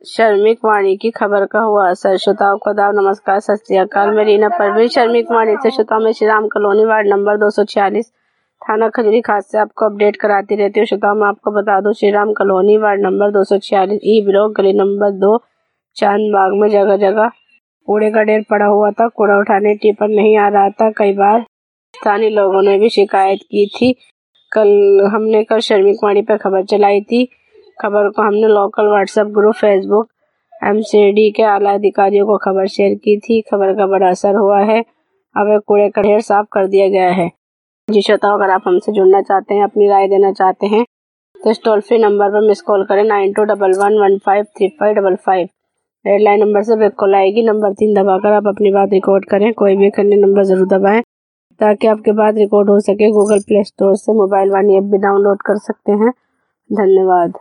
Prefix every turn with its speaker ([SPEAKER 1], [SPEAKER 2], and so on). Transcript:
[SPEAKER 1] श्रमिक वाणी की खबर का हुआ असर। श्रोताओं को आदाब, नमस्कार, सत श्री अकाल। मैं रीना परवीन श्रमिक वाणी से श्रोताओं में Shri Ram colony ward number 246 थाना खजूरी खास से आपको अपडेट कराती रहती हूँ। श्रोताओं मैं आपको बता दूं, Shri Ram colony ward number 246 E block गली नंबर 2 चांदबाग में जगह जगह कूड़े का ढेर पड़ा हुआ था। कूड़ा उठाने टिपर नहीं आ रहा था। कई बार स्थानीय लोगों ने भी शिकायत की थी। कल श्रमिक वाणी पर खबर चलाई थी। खबर को हमने local WhatsApp group, Facebook, MCD के आला अधिकारियों को खबर शेयर की थी। खबर का बड़ा असर हुआ है। अब कूड़े का ढेर साफ कर दिया गया है। जी श्रोताओं, अगर आप हमसे जुड़ना चाहते हैं, अपनी राय देना चाहते हैं तो इस टोल फ्री नंबर पर मिस कॉल करें 9211153555। रेड लाइन नंबर से बैक कॉल आएगी। नंबर 3 दबाकर आप अपनी बात रिकॉर्ड करें। कोई भी अन्य नंबर जरूर दबाएं ताकि आपकी बात रिकॉर्ड हो सके। गूगल प्ले स्टोर से मोबाइल वाणी ऐप भी डाउनलोड कर सकते हैं। धन्यवाद।